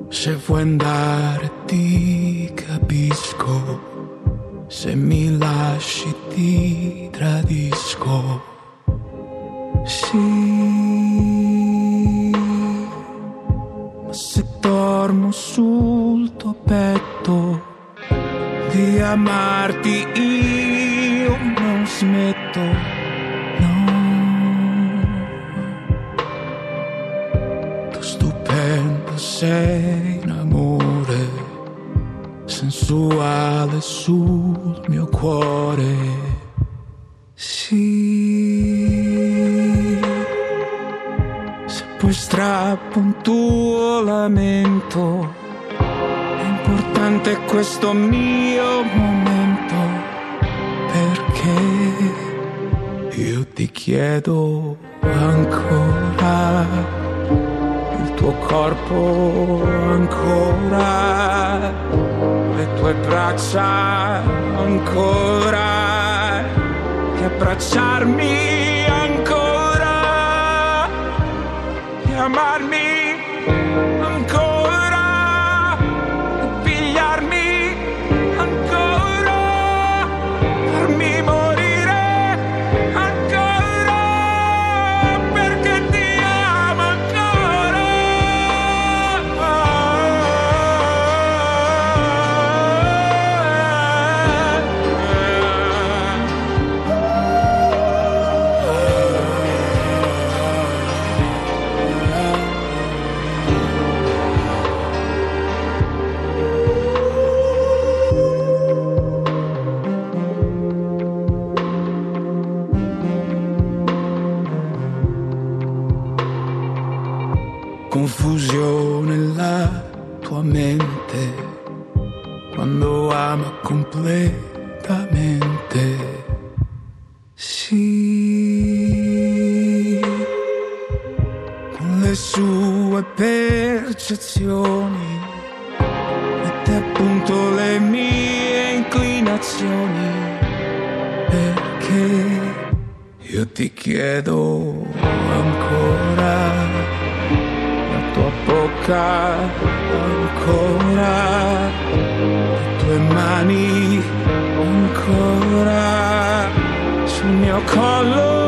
Se vuoi andare ti capisco, se mi lasci ti tradisco. Sì, ma se dormo sul tuo petto di amarti io non smetto, no. Tu stupendo sei in amore, sensuale sul mio cuore. Sì, se poi strappo un tuo lamento, è importante questo mio momento, perché io ti chiedo ancora, il tuo corpo ancora, le tue braccia ancora, che abbracciarmi ancora, che amarmi ancora, e pigliarmi ancora, farmi morire ancora, perché ti amo ancora. Confusione nella tua mente quando ama completamente. Sì, con le sue percezioni mette a punto le mie inclinazioni, perché io ti chiedo ancora, tua bocca ancora, le tue mani ancora, sul mio collo